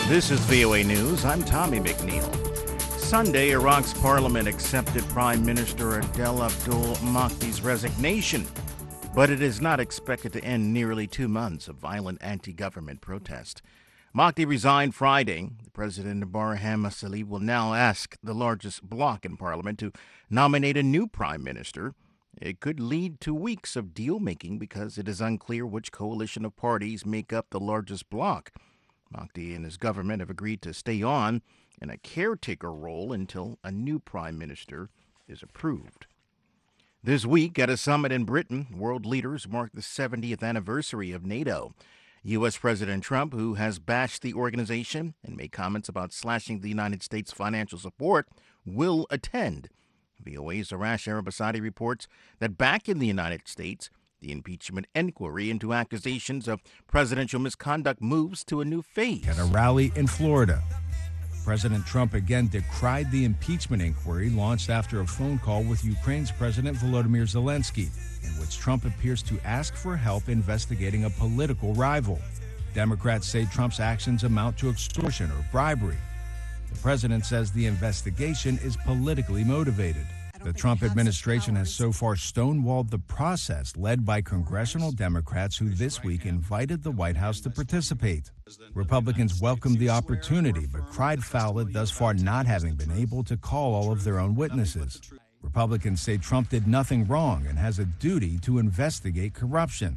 This is VOA News. I'm Tommy McNeil. Sunday, Iraq's parliament accepted Prime Minister Adel Abdul Mahdi's resignation, but it is not expected to end nearly 2 months of violent anti-government protest. Mahdi resigned Friday. President Barham Salih will now ask the largest bloc in parliament to nominate a new prime minister. It could lead to weeks of deal-making because it is unclear which coalition of parties make up the largest bloc. Mahdi and his government have agreed to stay on in a caretaker role until a new prime minister is approved. This week, at a summit in Britain, world leaders marked the 70th anniversary of NATO. U.S. President Trump, who has bashed the organization and made comments about slashing the United States' financial support, will attend. VOA's Arash Arabasadi reports that back in the United States, the impeachment inquiry into accusations of presidential misconduct moves to a new phase. At a rally in Florida, President Trump again decried the impeachment inquiry launched after a phone call with Ukraine's President Volodymyr Zelensky, in which Trump appears to ask for help investigating a political rival. Democrats say Trump's actions amount to extortion or bribery. The president says the investigation is politically motivated. The Trump administration has so far stonewalled the process led by congressional Democrats who this week invited the White House to participate. Republicans welcomed the opportunity but cried foul at thus far not having been able to call all of their own witnesses. Republicans say Trump did nothing wrong and has a duty to investigate corruption.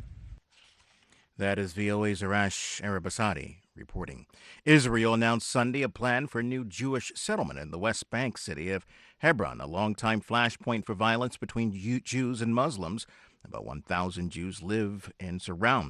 That is VOA's Arash Arabasadi reporting. Israel announced Sunday a plan for a new Jewish settlement in the West Bank city of Hebron, a longtime flashpoint for violence between Jews and Muslims. About 1,000 Jews live and surrounded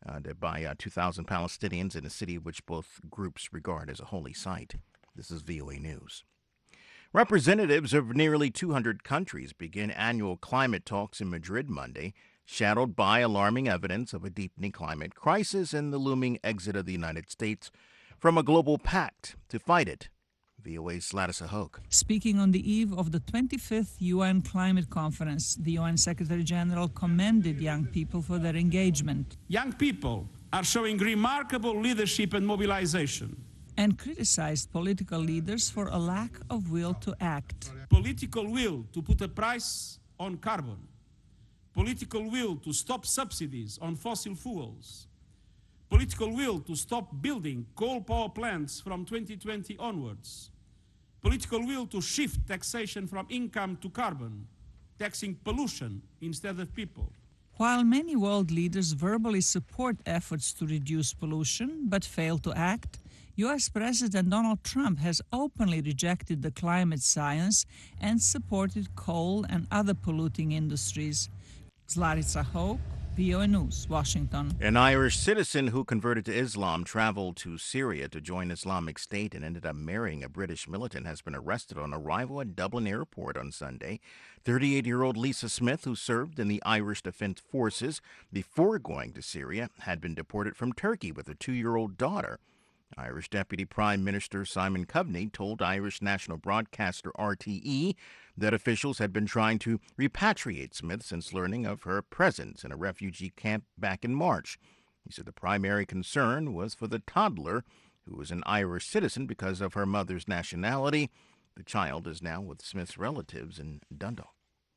by 2,000 Palestinians in a city which both groups regard as a holy site. This is VOA News. Representatives of nearly 200 countries begin annual climate talks in Madrid Monday, shadowed by alarming evidence of a deepening climate crisis and the looming exit of the United States from a global pact to fight it. VOA's Ladisa Hoke. Speaking on the eve of the 25th UN Climate Conference, the UN Secretary General commended young people for their engagement. Young people are showing remarkable leadership and mobilization. And criticized political leaders for a lack of will to act. Political will to put a price on carbon. Political will to stop subsidies on fossil fuels. Political will to stop building coal power plants from 2020 onwards. Political will to shift taxation from income to carbon, taxing pollution instead of people. While many world leaders verbally support efforts to reduce pollution but fail to act, U.S. President Donald Trump has openly rejected the climate science and supported coal and other polluting industries. Zlaritsa Hoke, VOA News, Washington. An Irish citizen who converted to Islam traveled to Syria to join Islamic State and ended up marrying a British militant has been arrested on arrival at Dublin Airport on Sunday. 38-year-old Lisa Smith, who served in the Irish Defence Forces before going to Syria, had been deported from Turkey with a 2-year-old daughter. Irish Deputy Prime Minister Simon Coveney told Irish national broadcaster RTE that officials had been trying to repatriate Smith since learning of her presence in a refugee camp back in March. He said the primary concern was for the toddler, who was an Irish citizen because of her mother's nationality. The child is now with Smith's relatives in Dundalk.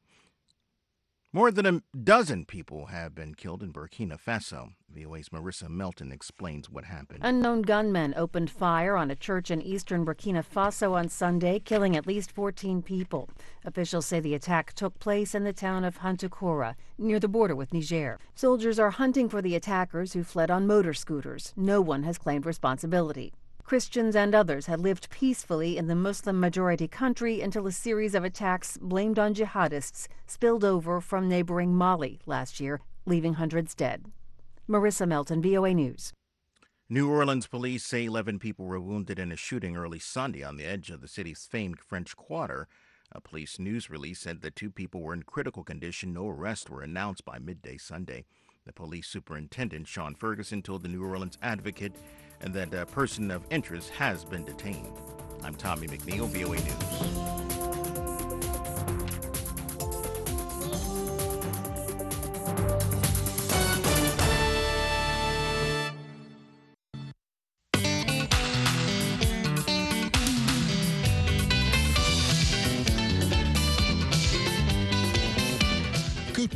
More than a dozen people have been killed in Burkina Faso. VOA's Marissa Melton explains what happened. Unknown gunmen opened fire on a church in eastern Burkina Faso on Sunday, killing at least 14 people. Officials say the attack took place in the town of Hantukoura, near the border with Niger. Soldiers are hunting for the attackers who fled on motor scooters. No one has claimed responsibility. Christians and others had lived peacefully in the Muslim-majority country until a series of attacks blamed on jihadists spilled over from neighboring Mali last year, leaving hundreds dead. Marissa Melton, VOA News. New Orleans police say 11 people were wounded in a shooting early Sunday on the edge of the city's famed French Quarter. A police news release said that 2 people were in critical condition. No arrests were announced by midday Sunday. The police superintendent, Sean Ferguson, told the New Orleans Advocate that a person of interest has been detained. I'm Tommy McNeil, VOA News.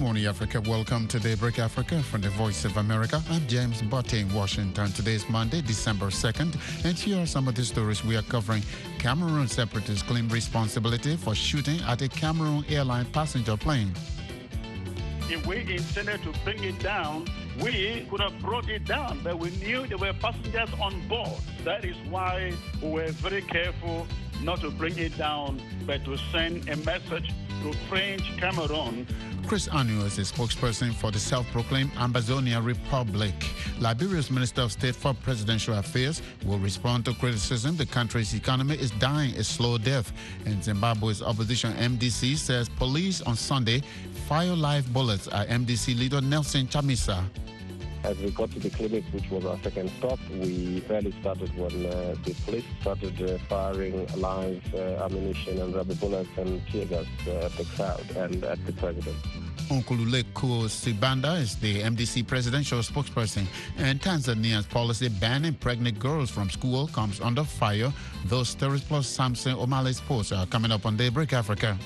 morning, Africa. Welcome to Daybreak Africa from the Voice of America. I'm James Botte in Washington. Today is Monday, December 2nd, and here are some of the stories we are covering. Cameroon separatists claim responsibility for shooting at a Cameroon airline passenger plane. If we intended to bring it down, we could have brought it down, but we knew there were passengers on board. That is why we were very careful not to bring it down, but to send a message to French Cameroon. Chris Anu is a spokesperson for the self-proclaimed Ambazonia Republic. Liberia's Minister of State for Presidential Affairs will respond to criticism the country's economy is dying a slow death. And Zimbabwe's opposition MDC says police on Sunday fire live bullets at MDC leader Nelson Chamisa. As we got to the clinic, which was our second stop, we barely started when the police started firing live ammunition and rubber bullets and tear gas at the crowd and at the president. Nkululeko Sibanda is the MDC presidential spokesperson. And Tanzania's policy banning pregnant girls from school comes under fire. Those stories plus Samson O'Malley Sports are coming up on Daybreak Africa.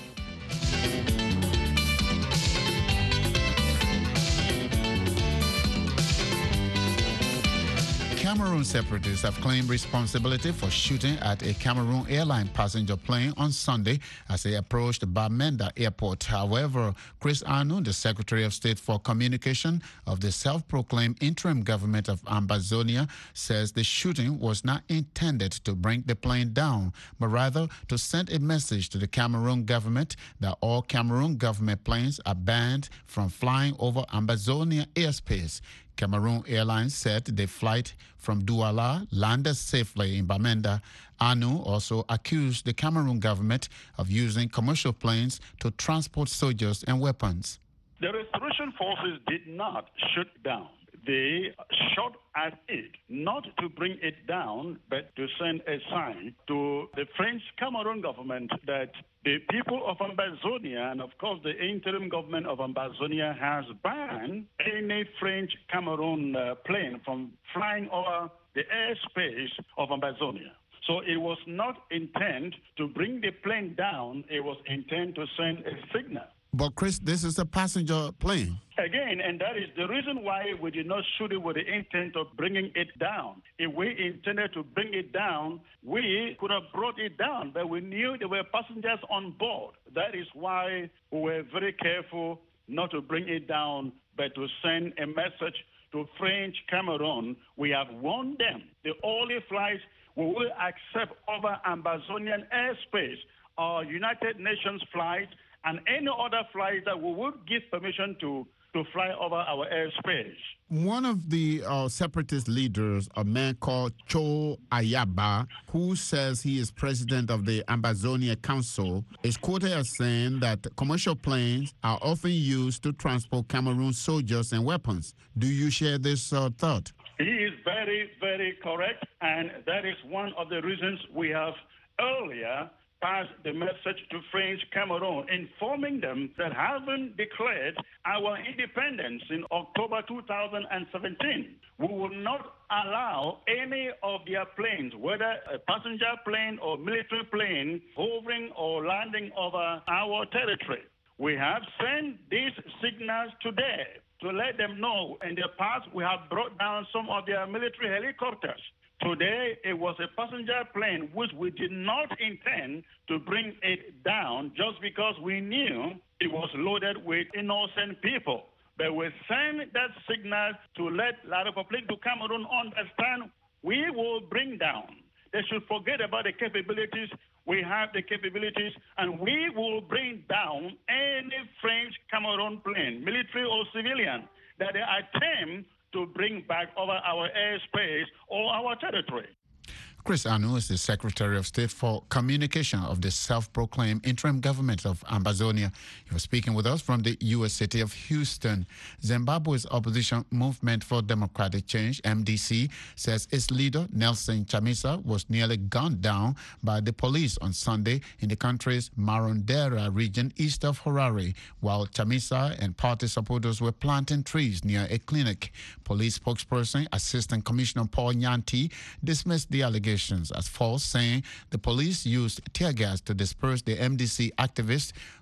Cameroon separatists have claimed responsibility for shooting at a Cameroon airline passenger plane on Sunday as they approached Bamenda Airport. However, Chris Anu, the Secretary of State for Communication of the self-proclaimed interim government of Ambazonia, says the shooting was not intended to bring the plane down, but rather to send a message to the Cameroon government that all Cameroon government planes are banned from flying over Ambazonia airspace. Cameroon Airlines said the flight from Douala landed safely in Bamenda. Anu also accused the Cameroon government of using commercial planes to transport soldiers and weapons. The restoration forces did not shoot down. They shot at it, not to bring it down, but to send a sign to the French Cameroon government that the people of Ambazonia, and of course the interim government of Ambazonia, has banned any French Cameroon plane from flying over the airspace of Ambazonia. So it was not intent to bring the plane down, it was intent to send a signal. But Chris, this is a passenger plane. Again, and that is the reason why we did not shoot it with the intent of bringing it down. If we intended to bring it down, we could have brought it down, but we knew there were passengers on board. That is why we were very careful not to bring it down, but to send a message to French Cameroon. We have warned them. The only flights we will accept over Ambazonian airspace are United Nations flights and any other flights that we would give permission to fly over our airspace. One of the separatist leaders, a man called Cho Ayaba, who says he is president of the Ambazonia Council, is quoted as saying that commercial planes are often used to transport Cameroon soldiers and weapons. Do you share this thought? He is very, very correct, and that is one of the reasons we have earlier passed the message to French Cameroon, informing them that having declared our independence in October 2017, we will not allow any of their planes, whether a passenger plane or military plane, hovering or landing over our territory. We have sent these signals today to let them know. In the past, we have brought down some of their military helicopters. Today, it was a passenger plane which we did not intend to bring it down just because we knew it was loaded with innocent people. But we sent that signal to let La République du Cameroon understand we will bring down. They should forget about the capabilities. We have the capabilities, and we will bring down any French Cameroon plane, military or civilian, that they attempt to bring back over our airspace or our territory. Chris Anu is the Secretary of State for Communication of the self-proclaimed interim government of Ambazonia. He was speaking with us from the U.S. city of Houston. Zimbabwe's opposition Movement for Democratic Change, MDC, says its leader, Nelson Chamisa, was nearly gunned down by the police on Sunday in the country's Marondera region east of Harare, while Chamisa and party supporters were planting trees near a clinic. Police spokesperson, Assistant Commissioner Paul Nyanti, dismissed the allegations as false, saying the police used tear gas to disperse the MDC activists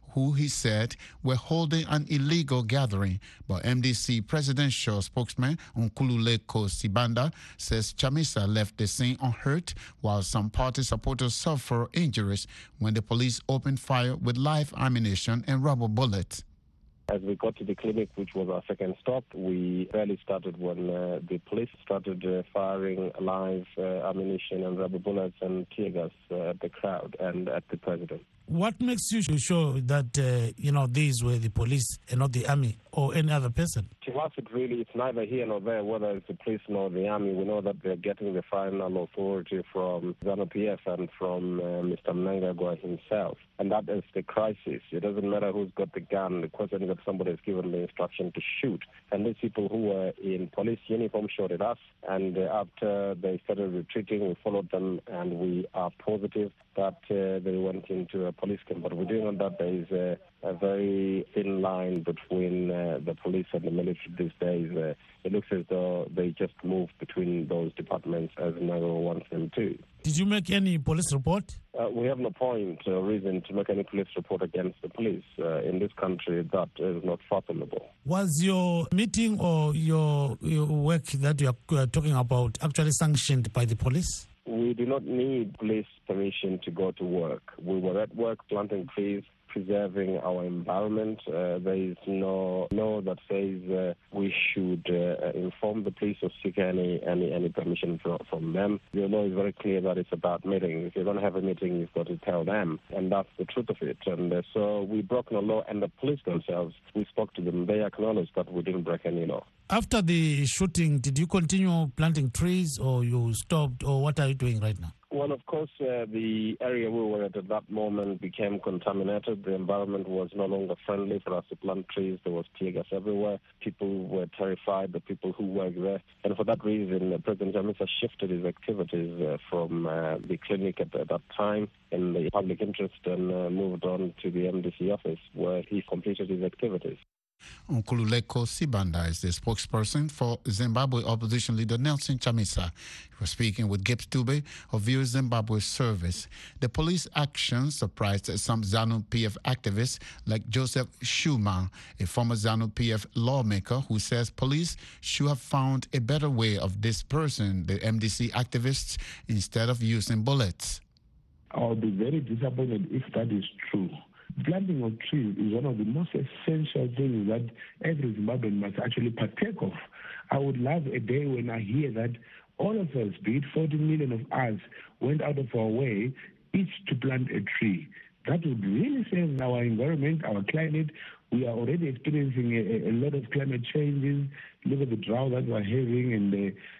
who he said were holding an illegal gathering. But MDC presidential spokesman Nkululeko Sibanda says Chamisa left the scene unhurt, while some party supporters suffered injuries when the police opened fire with live ammunition and rubber bullets. As we got to the clinic, which was our second stop, we barely started when the police started firing live ammunition and rubber bullets and tear gas at the crowd and at the president. What makes you sure that, these were the police and not the army or any other person? To us, it's neither here nor there, whether it's the police nor the army. We know that they're getting the final authority from ZANU-PF and from Mr. Mnangagwa himself. And that is the crisis. It doesn't matter who's got the gun. The question is that somebody has given the instruction to shoot. And these people who were in police uniform shot at us. And after they started retreating, we followed them, and we are positive that they went into a police camp. But we're doing on that. There is a very thin line between the police and the military these days. It looks as though they just move between those departments as Nagaro wants them to. Did you make any police report? We have no point or reason to make any police report against the police. In this country, that is not fathomable. Was your meeting or your work that you are talking about actually sanctioned by the police? We do not need police permission to go to work. We were at work planting trees, preserving our environment. There is no law that says we should inform the police or seek any permission from them. The law is very clear that it's about meetings. If you're going to have a meeting, you've got to tell them, and that's the truth of it. And so we broke no law, and the police themselves, we spoke to them. They acknowledged that we didn't break any law. After the shooting, did you continue planting trees, or you stopped, or what are you doing right now? Well, of course, the area we were at that moment became contaminated. The environment was no longer friendly for us to plant trees. There was tear gas everywhere. People were terrified, the people who worked there. And for that reason, President Chamisa shifted his activities from the clinic at that time in the public interest and moved on to the MDC office, where he completed his activities. Nkululeko Sibanda is the spokesperson for Zimbabwe opposition leader Nelson Chamisa. He was speaking with Gibbs Dube of View Zimbabwe Service. The police action surprised some ZANU-PF activists like Joseph Schuma, a former ZANU-PF lawmaker who says police should have found a better way of dispersing the MDC activists instead of using bullets. I'll be very disappointed if that is true. Planting of trees is one of the most essential things that every Zimbabwean must actually partake of. I would love a day when I hear that all of us, be it 40 million of us, went out of our way each to plant a tree. That would really save our environment, our climate. We are already experiencing a lot of climate changes. Look at the drought that we're having and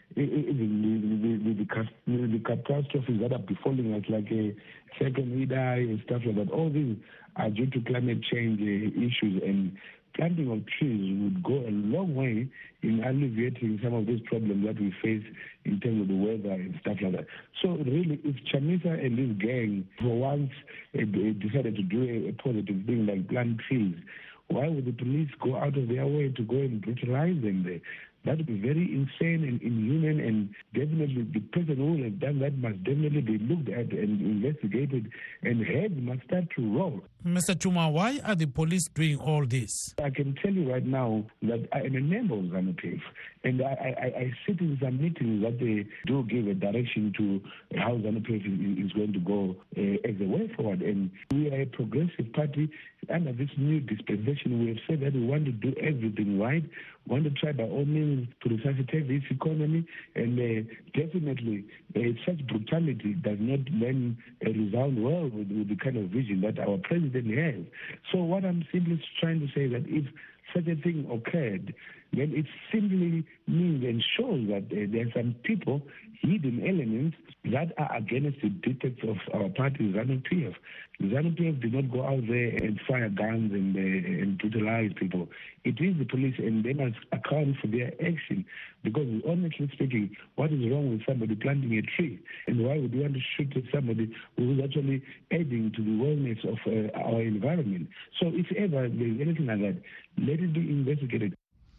the catastrophes that are befalling us, like a second Idai and stuff like that. All these are due to climate change issues, and planting of trees would go a long way in alleviating some of these problems that we face in terms of the weather and stuff like that. So really, if Chamisa and his gang for once decided to do a positive thing like plant trees, why would the police go out of their way to go and brutalize them there? That would be very insane and inhuman, and definitely the person who would have done that must definitely be looked at and investigated, and heads must start to roll. Mr. Chuma, why are the police doing all this? I can tell you right now that I am a member of ZANU-PF, and I sit in some meetings that they do give a direction to how ZANU-PF is going to go as a way forward. And we are a progressive party. Under this new dispensation, we have said that we want to do everything right. We want to try by all means to resuscitate this economy, and definitely such brutality does not then resound well with the kind of vision that our president has. So what I'm simply trying to say is that if such a thing occurred, then it simply means and shows that there are some people, hidden elements, that are against the dictates of our party, ZANU-PF. ZANU-PF did not go out there and fire guns and brutalize people. It is the police, and they must account for their action. Because honestly speaking, what is wrong with somebody planting a tree? And why would you want to shoot at somebody who is actually adding to the wellness of our environment? So if ever there is anything like that, let it be investigated.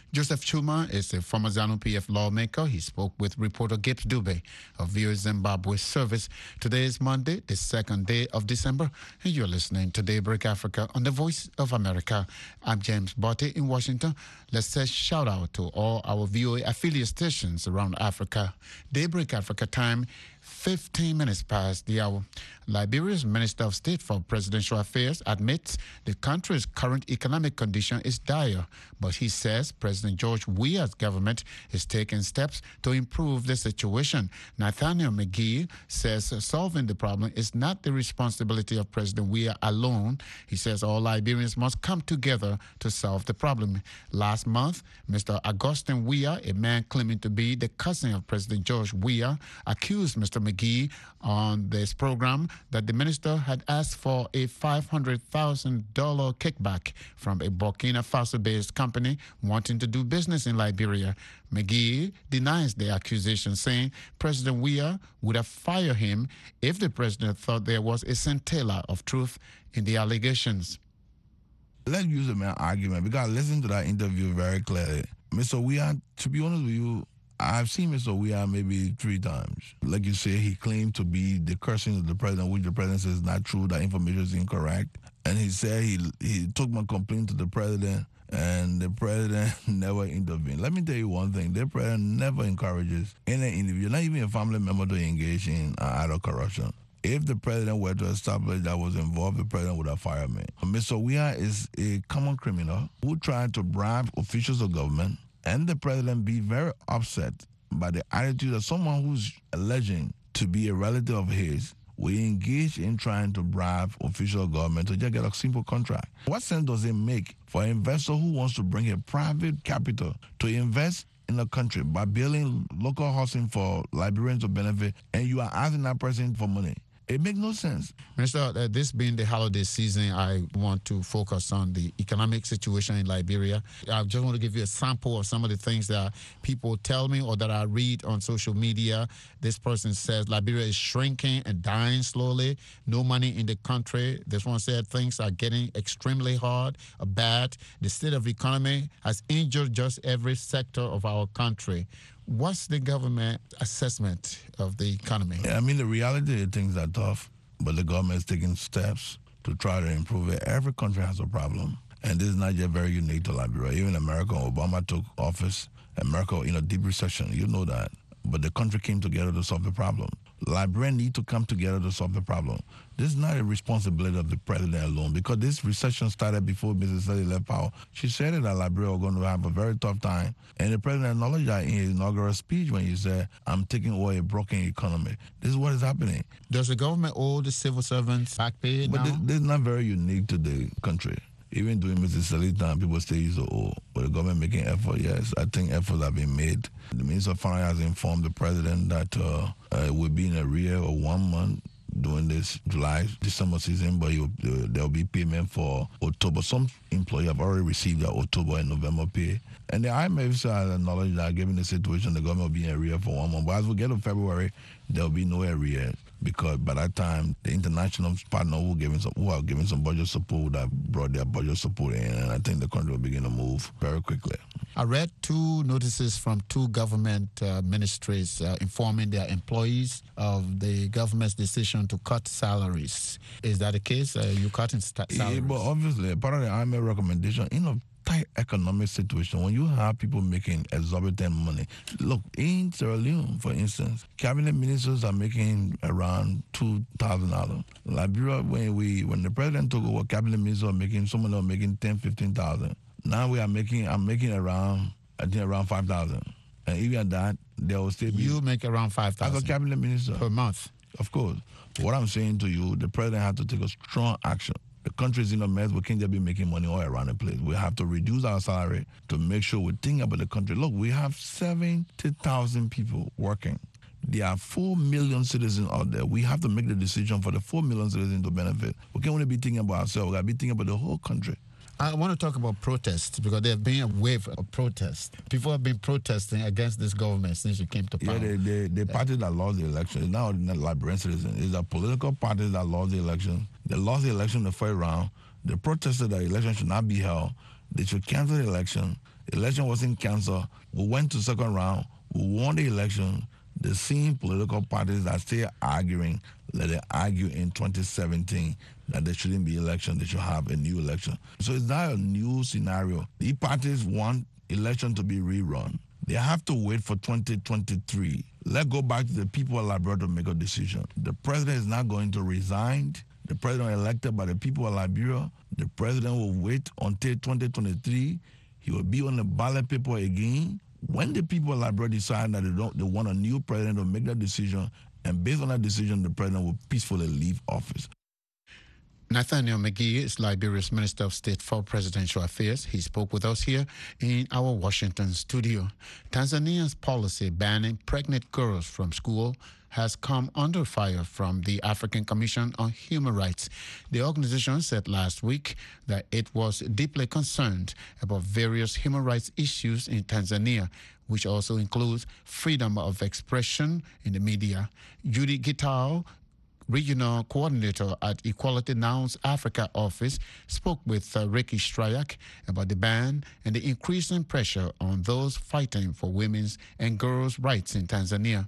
Joseph Chuma is a former ZANU-PF lawmaker. He spoke with reporter Gibbs Dube of VOA Zimbabwe Service. Today is Monday, the 2nd day of December, and you're listening to Daybreak Africa on the Voice of America. I'm James Botte in Washington. Let's say shout out to all our VOA affiliate stations around Africa. Daybreak Africa time, 15 minutes past the hour. Liberia's Minister of State for Presidential Affairs admits the country's current economic condition is dire, but he says President George Weah's government is taking steps to improve the situation. Nathaniel McGee says solving the problem is not the responsibility of President Weah alone. He says all Liberians must come together to solve the problem. Last month, Mr. Augustine Weah, a man claiming to be the cousin of President George Weah, accused Mr. McGee on this program that the minister had asked for a $500,000 kickback from a Burkina Faso-based company wanting to do business in Liberia. McGee denies the accusation, saying President Weah would have fired him if the president thought there was a scintilla of truth in the allegations. Let's use a man argument, because I listened to that interview very clearly. Mr. Weah, to be honest with you, I've seen Mr. Weah maybe 3 times. Like you say, he claimed to be the cousin of the president, which the president says is not true, that information is incorrect. And he said he took my complaint to the president, and the president never intervened. Let me tell you one thing. The president never encourages any individual, not even a family member, to engage in idle corruption. If the president were to establish that was involved, the president would have fired me. Mr. Weah is a common criminal who tried to bribe officials of government, and the president be very upset by the attitude of someone who's alleging to be a relative of his. We engage in trying to bribe official government to just get a simple contract. What sense does it make for an investor who wants to bring a private capital to invest in a country by building local housing for Liberians to benefit, and you are asking that person for money? It makes no sense. Minister, this being the holiday season, I want to focus on the economic situation in Liberia. I just want to give you a sample of some of the things that people tell me or that I read on social media. This person says Liberia is shrinking and dying slowly. No money in the country. This one said things are getting extremely hard, bad. The state of the economy has injured just every sector of our country. What's the government assessment of the economy? I mean, the reality is things are tough, but the government is taking steps to try to improve it. Every country has a problem, and this is not just very unique to Liberia. Even America, when Obama took office, America in a deep recession, you know that. But the country came together to solve the problem. Liberians need to come together to solve the problem. This is not a responsibility of the president alone, because this recession started before Mrs. Sally left power. She said that Liberia was going to have a very tough time, and the president acknowledged that in his inaugural speech when he said, I'm taking away a broken economy. This is what is happening. Does the government owe the civil servants back pay now? But this is not very unique to the country. Even during Mrs. Sally's time, people say he's old. But the government making effort, yes. I think efforts have been made. The Minister of Finance has informed the president that we'll be in arrear of 1 month during this December season, but there will be payment for October. Some employees have already received their October and November pay. And the IMF has acknowledged that given the situation, the government will be in arrear for 1 month. But as we get to February, there will be no arrear, because by that time, the international partner who are giving some budget support would have brought their budget support in, and I think the country will begin to move very quickly. I read 2 notices from 2 government ministries informing their employees of the government's decision to cut salaries. Is that the case? You cutting salaries? Yeah, but obviously, part of the IMF recommendation, in a tight economic situation, when you have people making exorbitant money. Look, in Sierra Leone, for instance, cabinet ministers are making around $2,000. Liberia, when the president took over, cabinet ministers are making, some of them are making $10,000, $15,000. Now I'm making around, I think, around $5,000. And even at that, there will still be... You make around $5,000 as a cabinet minister per month. Of course. What I'm saying to you, the president has to take a strong action. The country is in a mess. We can't just be making money all around the place. We have to reduce our salary to make sure we think about the country. Look, we have 70,000 people working. There are 4 million citizens out there. We have to make the decision for the 4 million citizens to benefit. We can't only be thinking about ourselves. We got to be thinking about the whole country. I want to talk about protests, because there have been a wave of protests. People have been protesting against this government since you came to power. Yeah, the party that lost the election is now not Liberian citizens. It's the political parties that lost the election. They lost the election in the first round. They protested that the election should not be held. They should cancel the election. The election wasn't canceled. We went to second round. We won the election. The same political parties that still arguing, let them argue in 2017 that there shouldn't be election, they should have a new election. So it's not a new scenario. The parties want election to be rerun. They have to wait for 2023. Let's go back to the people of Liberia to make a decision. The president is not going to resign. The president elected by the people of Liberia. The president will wait until 2023. He will be on the ballot paper again. When the people of Liberia decide that they want a new president to make that decision, and based on that decision, the president will peacefully leave office. Nathaniel McGee is Liberia's Minister of State for Presidential Affairs. He spoke with us here in our Washington studio. Tanzania's policy banning pregnant girls from school has come under fire from the African Commission on Human Rights. The organization said last week that it was deeply concerned about various human rights issues in Tanzania, which also includes freedom of expression in the media. Judy Gitao, Regional Coordinator at Equality Now's Africa office, spoke with Ricky Strayak about the ban and the increasing pressure on those fighting for women's and girls' rights in Tanzania.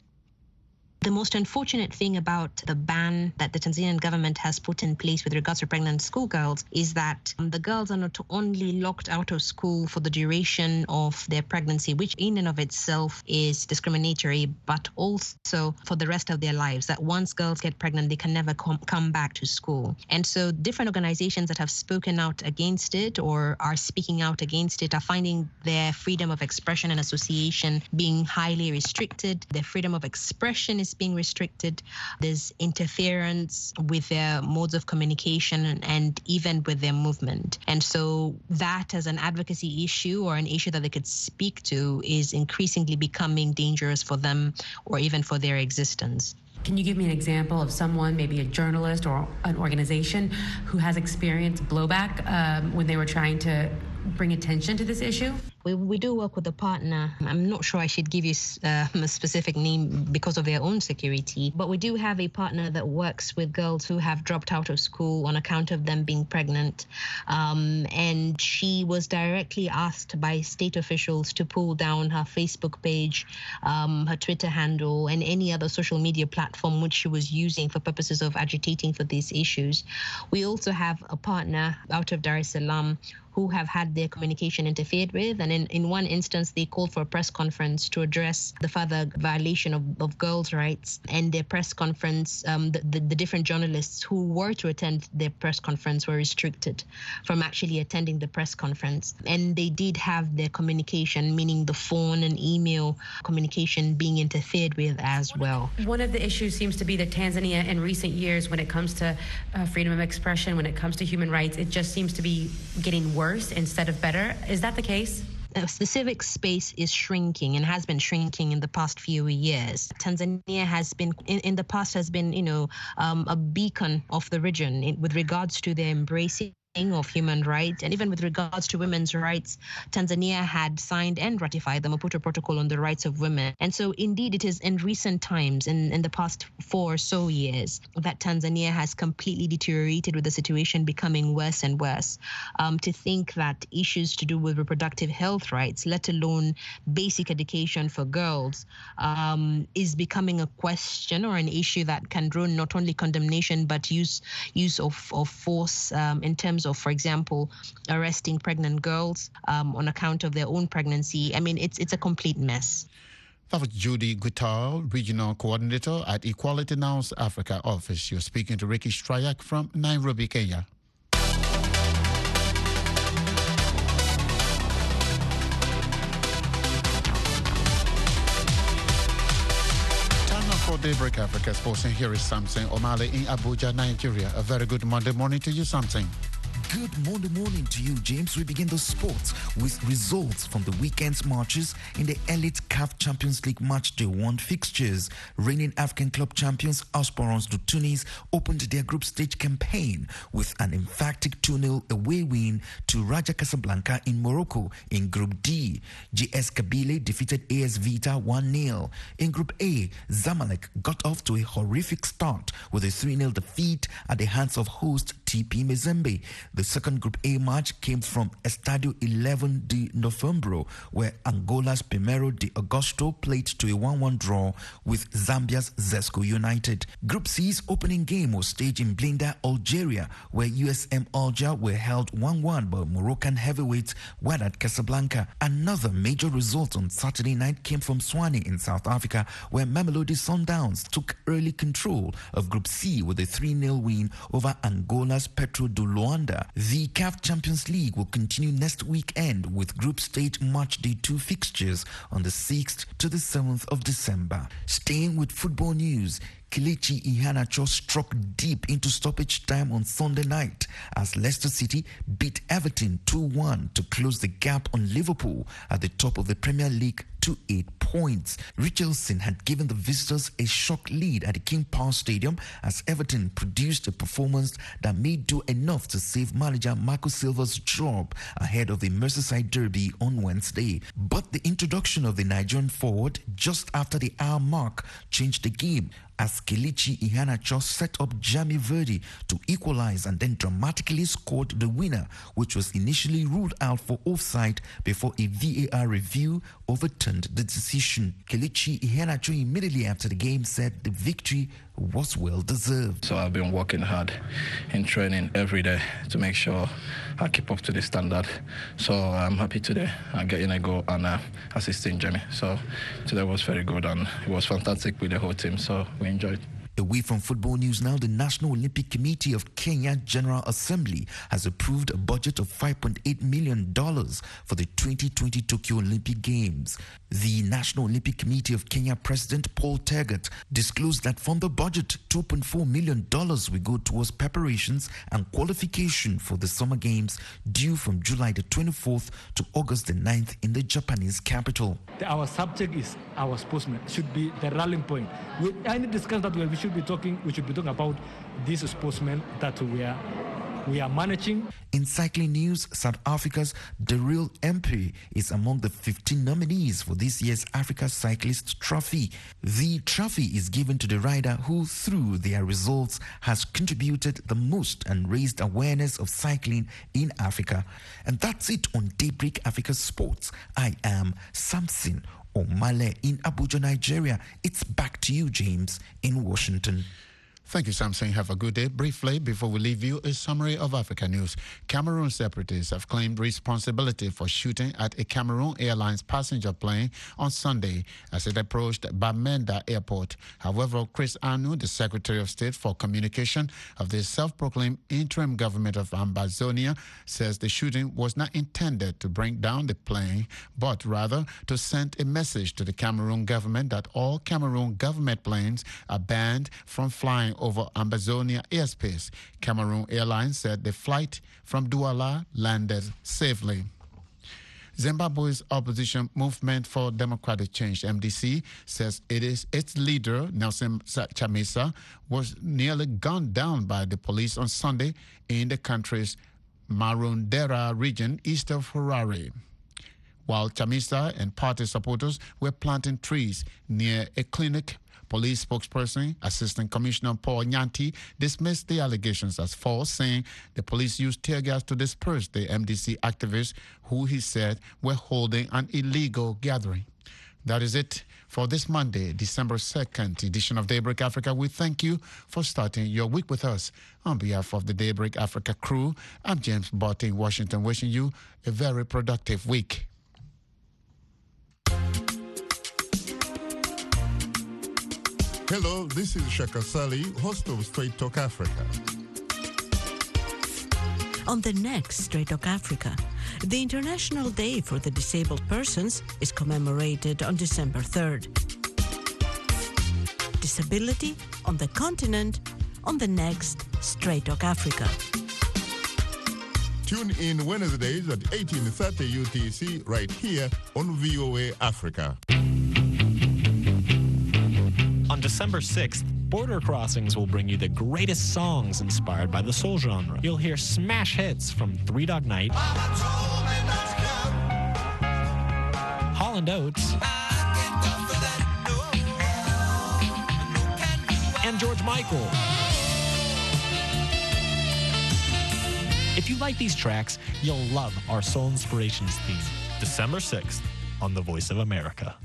The most unfortunate thing about the ban that the Tanzanian government has put in place with regards to pregnant schoolgirls is that the girls are not only locked out of school for the duration of their pregnancy, which in and of itself is discriminatory, but also for the rest of their lives, that once girls get pregnant, they can never come back to school. And so different organizations that have spoken out against it or are speaking out against it are finding their freedom of expression and association being highly restricted. Their freedom of expression is being restricted. There's interference with their modes of communication and even with their movement. And so that as an advocacy issue or an issue that they could speak to is increasingly becoming dangerous for them or even for their existence. Can you give me an example of someone, maybe a journalist or an organization, who has experienced blowback when they were trying to bring attention to this issue? We do work with a partner. I'm not sure I should give you a specific name because of their own security, but we do have a partner that works with girls who have dropped out of school on account of them being pregnant. And she was directly asked by state officials to pull down her Facebook page, her Twitter handle, and any other social media platform which she was using for purposes of agitating for these issues. We also have a partner out of Dar es Salaam who have had their communication interfered with. And in one instance, they called for a press conference to address the further violation of girls' rights. And their press conference, the different journalists who were to attend their press conference were restricted from actually attending the press conference. And they did have their communication, meaning the phone and email communication, being interfered with as well. One of the issues seems to be that Tanzania in recent years, when it comes to freedom of expression, when it comes to human rights, it just seems to be getting worse instead of better. Is that the case? The civic space is shrinking and has been shrinking in the past few years. Tanzania has been, in the past, has been, a beacon of the region with regards to their embracing of human rights, and even with regards to women's rights, Tanzania had signed and ratified the Maputo Protocol on the rights of women. And so indeed it is in recent times, in the past 4 or so years, that Tanzania has completely deteriorated, with the situation becoming worse and worse. To think that issues to do with reproductive health rights, let alone basic education for girls, is becoming a question or an issue that can draw not only condemnation but use of force in terms of, for example, arresting pregnant girls on account of their own pregnancy. I mean, it's a complete mess. That was Judy Gitao, Regional Coordinator at Equality Now's Africa office. You're speaking to Ricky Strayak from Nairobi, Kenya. For Daybreak Africa Sports, and here is Samson O'Malley in Abuja, Nigeria. A very good Monday morning to you, Samson. Good Monday morning to you, James. We begin the sports with results from the weekend's matches in the Elite CAF Champions League Match Day 1 fixtures. Reigning African club champions Aspirants de Tunis opened their group stage campaign with an emphatic 2-0 away win to Raja Casablanca in Morocco. In Group D, GS Kabylie defeated AS Vita 1-0. In Group A, Zamalek got off to a horrific start with a 3-0 defeat at the hands of host TP Mazembe. The The second Group A match came from Estadio 11 de Novembro, where Angola's Primero de Agosto played to a 1-1 draw with Zambia's Zesco United. Group C's opening game was staged in Blinda, Algeria, where USM Alger were held 1-1 by Moroccan heavyweights Wydad Casablanca. Another major result on Saturday night came from Swane in South Africa, where Mamelodi Sundowns took early control of Group C with a 3-0 win over Angola's Petro de Luanda. The CAF Champions League will continue next weekend with group stage match day 2 fixtures on the 6th to the 7th of December. Staying with football news, Kelechi Iheanacho struck deep into stoppage time on Sunday night as Leicester City beat Everton 2-1 to close the gap on Liverpool at the top of the Premier League to 8 points. Richarlison had given the visitors a shock lead at the King Power Stadium as Everton produced a performance that may do enough to save manager Marco Silva's job ahead of the Merseyside derby on Wednesday. But the introduction of the Nigerian forward just after the hour mark changed the game as Kelechi Iheanacho set up Jamie Vardy to equalize and then dramatically scored the winner, which was initially ruled out for offside before a VAR review overturned the decision. Kelechi Iheanacho immediately after the game said the victory was well deserved. So I've been working hard in training every day to make sure I keep up to the standard. So I'm happy today. I get in a goal and assisting Jamie. So today was very good and it was fantastic with the whole team. So we enjoyed. Away from football news now, the National Olympic Committee of Kenya General Assembly has approved a budget of $5.8 million for the 2020 Tokyo Olympic Games. The National Olympic Committee of Kenya President Paul Tergat disclosed that from the budget, $2.4 million will go towards preparations and qualification for the Summer Games due from July the 24th to August the 9th in the Japanese capital. Our subject is our sportsmen, should be the rallying point. I need to discuss that we should be talking about these sportsmen that we are managing. In cycling news, South Africa's Daryl Empey is among the 15 nominees for this year's Africa Cyclist Trophy. The trophy is given to the rider who, through their results, has contributed the most and raised awareness of cycling in Africa. And that's it on Daybreak Africa Sports. I am Samson Omale in Abuja, Nigeria. It's back to you, James, in Washington. Thank you, Samson. Have a good day. Briefly, before we leave you, a summary of Africa news. Cameroon separatists have claimed responsibility for shooting at a Cameroon Airlines passenger plane on Sunday as it approached Bamenda Airport. However, Chris Anu, the Secretary of State for Communication of the self-proclaimed interim government of Ambazonia, says the shooting was not intended to bring down the plane, but rather to send a message to the Cameroon government that all Cameroon government planes are banned from flying over Ambazonia airspace. Cameroon Airlines said the flight from Douala landed safely. Zimbabwe's opposition movement for democratic change, MDC, says its leader, Nelson Chamisa, was nearly gunned down by the police on Sunday in the country's Marondera region east of Harare, while Chamisa and party supporters were planting trees near a clinic. Police spokesperson, Assistant Commissioner Paul Nyanti, dismissed the allegations as false, saying the police used tear gas to disperse the MDC activists who he said were holding an illegal gathering. That is it for this Monday, December 2nd edition of Daybreak Africa. We thank you for starting your week with us. On behalf of the Daybreak Africa crew, I'm James Botte in Washington, wishing you a very productive week. Hello, this is Shaka Sali, host of Straight Talk Africa. On the next Straight Talk Africa, the International Day for the Disabled Persons is commemorated on December 3rd. Disability on the continent on the next Straight Talk Africa. Tune in Wednesdays at 18:30 UTC right here on VOA Africa. On December 6th, Border Crossings will bring you the greatest songs inspired by the soul genre. You'll hear smash hits from Three Dog Night, Holland Oates, and George Michael. If you like these tracks, you'll love our Soul Inspirations theme, December 6th on The Voice of America.